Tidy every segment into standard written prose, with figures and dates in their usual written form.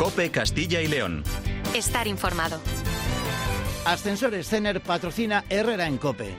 COPE Castilla y León. Estar informado. Ascensores Cener patrocina Herrera en COPE.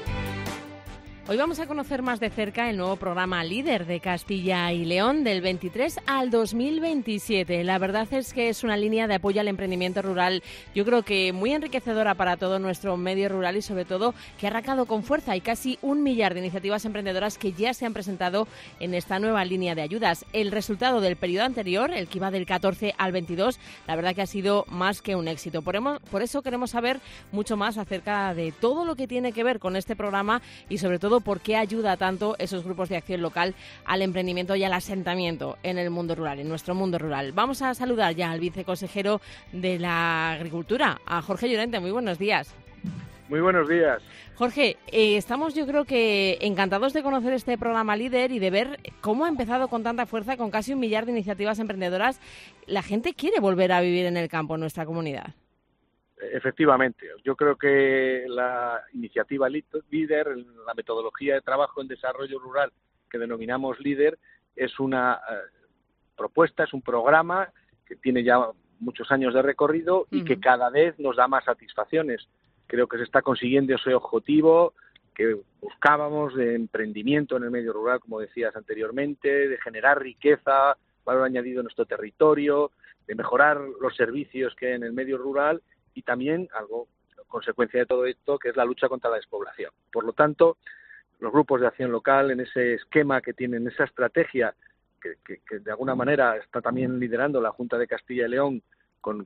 Hoy vamos a conocer más de cerca el nuevo programa Líder de Castilla y León del 23 al 2027. La verdad es que es una línea de apoyo al emprendimiento rural, yo creo que muy enriquecedora para todo nuestro medio rural y sobre todo que ha arrancado con fuerza. Hay casi 1 millar de iniciativas emprendedoras que ya se han presentado en esta nueva línea de ayudas. El resultado del periodo anterior, el que iba del 14 al 22, la verdad que ha sido más que un éxito. Por eso queremos saber mucho más acerca de todo lo que tiene que ver con este programa y sobre todo por qué ayuda tanto esos grupos de acción local al emprendimiento y al asentamiento en el mundo rural, en nuestro mundo rural. Vamos a saludar ya al viceconsejero de la Agricultura, a Jorge Llorente. Muy buenos días. Muy buenos días. Jorge, estamos yo creo que encantados de conocer este programa Líder y de ver cómo ha empezado con tanta fuerza, con casi 1 millar de iniciativas emprendedoras. La gente quiere volver a vivir en el campo en nuestra comunidad. Efectivamente, yo creo que la iniciativa Líder, la metodología de trabajo en desarrollo rural que denominamos Líder, es una propuesta, es un programa que tiene ya muchos años de recorrido y que cada vez nos da más satisfacciones. Creo que se está consiguiendo ese objetivo que buscábamos de emprendimiento en el medio rural, como decías anteriormente, de generar riqueza, valor añadido en nuestro territorio, de mejorar los servicios que hay en el medio rural y también algo, consecuencia de todo esto, que es la lucha contra la despoblación. Por lo tanto, los grupos de acción local, en ese esquema que tienen, esa estrategia que de alguna manera está también liderando la Junta de Castilla y León con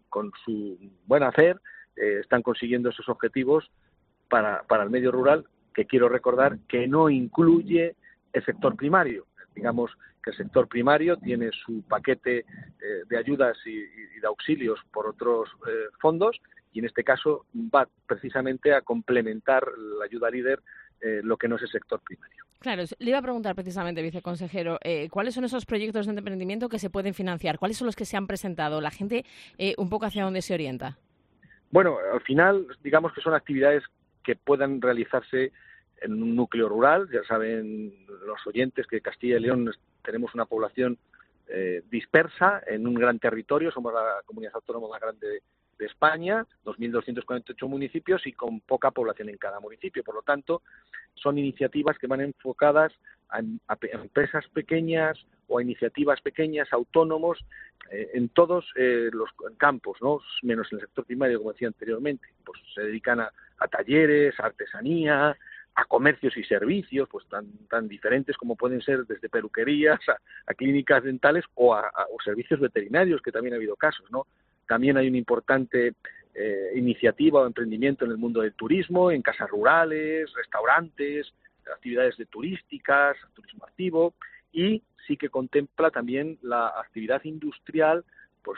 su buen hacer, están consiguiendo esos objetivos para el medio rural, que quiero recordar que no incluye el sector primario. Digamos que el sector primario tiene su paquete de ayudas y de auxilios por otros fondos y en este caso va precisamente a complementar la ayuda Líder lo que no es el sector primario. Claro, le iba a preguntar precisamente, viceconsejero, ¿cuáles son esos proyectos de emprendimiento que se pueden financiar? ¿Cuáles son los que se han presentado? La gente un poco hacia dónde se orienta. Bueno, al final digamos que son actividades que puedan realizarse en un núcleo rural. Ya saben los oyentes que Castilla y León tenemos una población dispersa en un gran territorio. Somos la comunidad autónoma más grande de España, 2.248 municipios y con poca población en cada municipio. Por lo tanto, son iniciativas que van enfocadas a empresas pequeñas o a iniciativas pequeñas, autónomos, en todos los campos, ¿no? Menos en el sector primario, como decía anteriormente. Pues se dedican a talleres, a artesanía, a comercios y servicios pues tan diferentes como pueden ser desde peluquerías a clínicas dentales o servicios veterinarios, que también ha habido casos, ¿no? También hay una importante iniciativa o emprendimiento en el mundo del turismo, en casas rurales, restaurantes, actividades turísticas, turismo activo, y sí que contempla también la actividad industrial, pues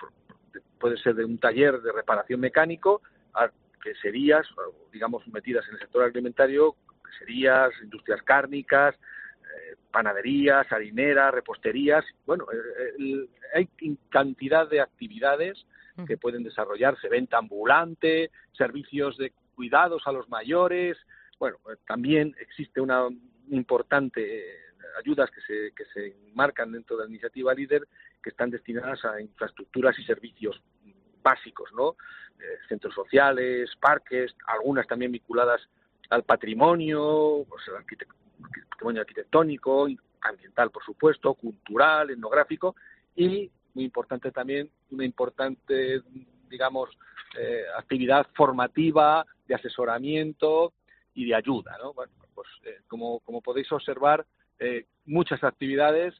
puede ser de un taller de reparación mecánico a queserías, digamos, metidas en el sector alimentario, queserías, industrias cárnicas, panaderías, harineras, reposterías. Bueno, hay cantidad de actividades que pueden desarrollarse, venta ambulante, servicios de cuidados a los mayores. Bueno, también existe una importante ayudas que se enmarcan dentro de la iniciativa Líder, que están destinadas a infraestructuras y servicios básicos, ¿no? Centros sociales, parques, algunas también vinculadas al patrimonio, pues el patrimonio arquitectónico, ambiental, por supuesto, cultural, etnográfico, y muy importante también, una importante, digamos, actividad formativa, de asesoramiento y de ayuda, ¿no? Bueno, pues como podéis observar, muchas actividades,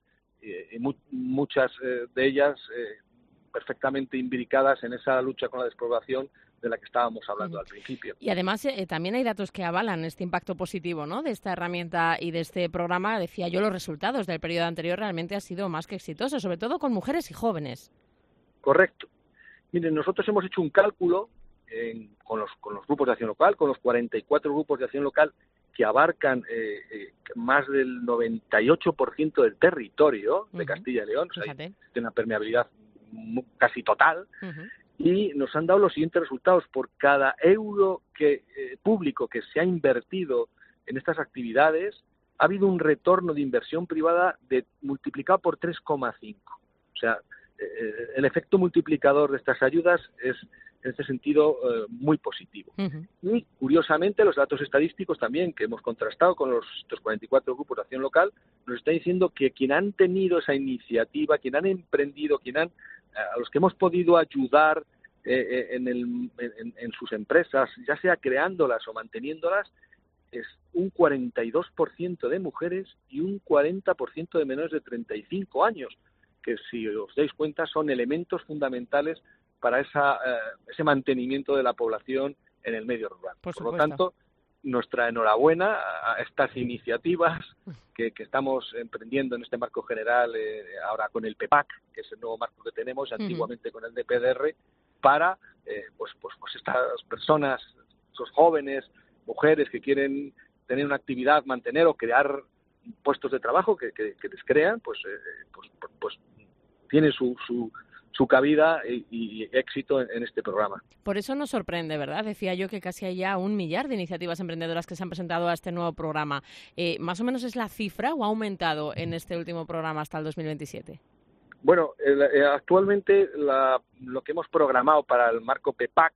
muchas de ellas perfectamente imbricadas en esa lucha con la despoblación de la que estábamos hablando al principio. Y además también hay datos que avalan este impacto positivo, ¿no?, de esta herramienta y de este programa. Decía yo, los resultados del periodo anterior realmente han sido más que exitosos, sobre todo con mujeres y jóvenes. Correcto. Miren, nosotros hemos hecho un cálculo con los grupos de acción local, con los 44 grupos de acción local que abarcan más del 98% del territorio de Castilla y León, o sea, hay una permeabilidad casi total, y nos han dado los siguientes resultados. Por cada euro público que se ha invertido en estas actividades, ha habido un retorno de inversión privada multiplicado por 3,5. O sea, el efecto multiplicador de estas ayudas es, en este sentido, muy positivo. Y, curiosamente, los datos estadísticos también que hemos contrastado con estos 44 grupos de acción local nos está diciendo que quien han tenido esa iniciativa, quien han emprendido, a los que hemos podido ayudar en sus empresas, ya sea creándolas o manteniéndolas, es un 42% de mujeres y un 40% de menores de 35 años, que si os dais cuenta son elementos fundamentales para ese mantenimiento de la población en el medio rural. Por lo tanto, nuestra enhorabuena a estas iniciativas que estamos emprendiendo en este marco general, ahora con el PEPAC, que es el nuevo marco que tenemos, antiguamente con el de PDR, para pues estas personas, esos jóvenes, mujeres que quieren tener una actividad, mantener o crear puestos de trabajo que les crean, pues tienen su cabida y éxito en este programa. Por eso nos sorprende, ¿verdad? Decía yo que casi hay ya 1 millar de iniciativas emprendedoras que se han presentado a este nuevo programa. ¿Más o menos es la cifra o ha aumentado en este último programa hasta el 2027? Bueno, actualmente lo que hemos programado para el marco PEPAC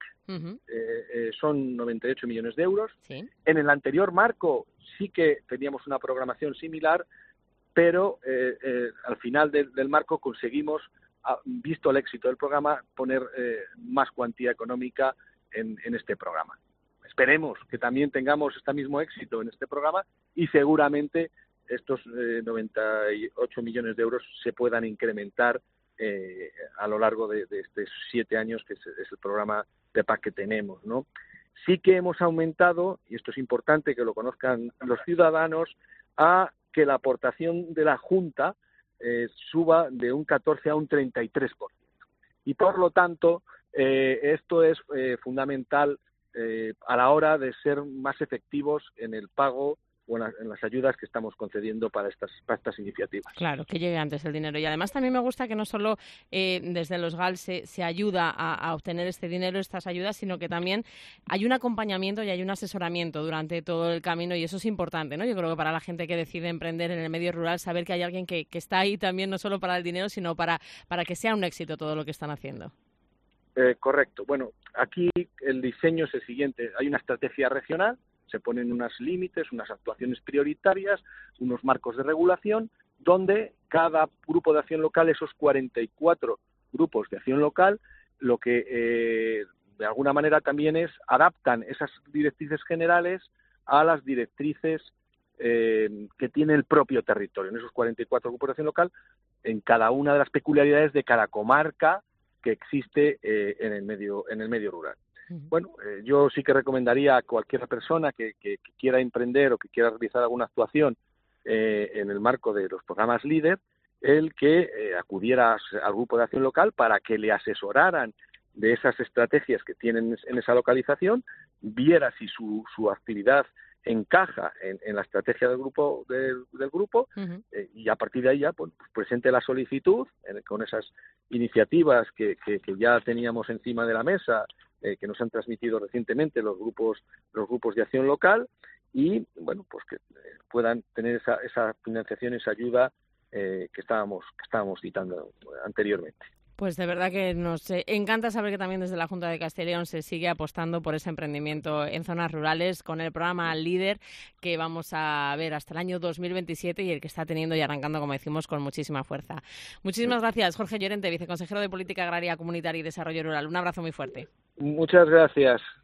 son 98 millones de euros. ¿Sí? En el anterior marco sí que teníamos una programación similar, pero al final del marco conseguimos, visto el éxito del programa, poner más cuantía económica en este programa. Esperemos que también tengamos este mismo éxito en este programa y seguramente estos 98 millones de euros se puedan incrementar a lo largo de estos 7 años, que es el programa de PAC que tenemos, ¿no? Sí que hemos aumentado, y esto es importante que lo conozcan los ciudadanos, a que la aportación de la Junta suba de un 14 a un 33%. Y por lo tanto, esto es fundamental a la hora de ser más efectivos en el pago o en las ayudas que estamos concediendo para estas iniciativas. Claro, que llegue antes el dinero. Y además también me gusta que no solo desde los GAL se ayuda a obtener este dinero, estas ayudas, sino que también hay un acompañamiento y hay un asesoramiento durante todo el camino, y eso es importante, ¿no? Yo creo que para la gente que decide emprender en el medio rural, saber que hay alguien que está ahí también no solo para el dinero, sino para que sea un éxito todo lo que están haciendo. Correcto. Bueno, aquí el diseño es el siguiente. Hay una estrategia regional, se ponen unos límites, unas actuaciones prioritarias, unos marcos de regulación, donde cada grupo de acción local, esos 44 grupos de acción local, lo que de alguna manera también adaptan esas directrices generales a las directrices que tiene el propio territorio. En esos 44 grupos de acción local, en cada una de las peculiaridades de cada comarca que existe en el medio rural. Bueno, yo sí que recomendaría a cualquier persona que quiera emprender o que quiera realizar alguna actuación en el marco de los programas LEADER, el que acudiera al grupo de acción local para que le asesoraran de esas estrategias que tienen en esa localización, viera si su actividad encaja en la estrategia del grupo y a partir de ahí ya pues presente la solicitud con esas iniciativas que ya teníamos encima de la mesa, que nos han transmitido recientemente los grupos de acción local, y bueno, pues que puedan tener esa financiación, esa ayuda que estábamos citando anteriormente. Pues de verdad que nos encanta saber que también desde la Junta de Castilla y León se sigue apostando por ese emprendimiento en zonas rurales con el programa LEADER, que vamos a ver hasta el año 2027 y el que está teniendo y arrancando, como decimos, con muchísima fuerza. Muchísimas gracias, Jorge Llorente, viceconsejero de Política Agraria Comunitaria y Desarrollo Rural. Un abrazo muy fuerte. Muchas gracias.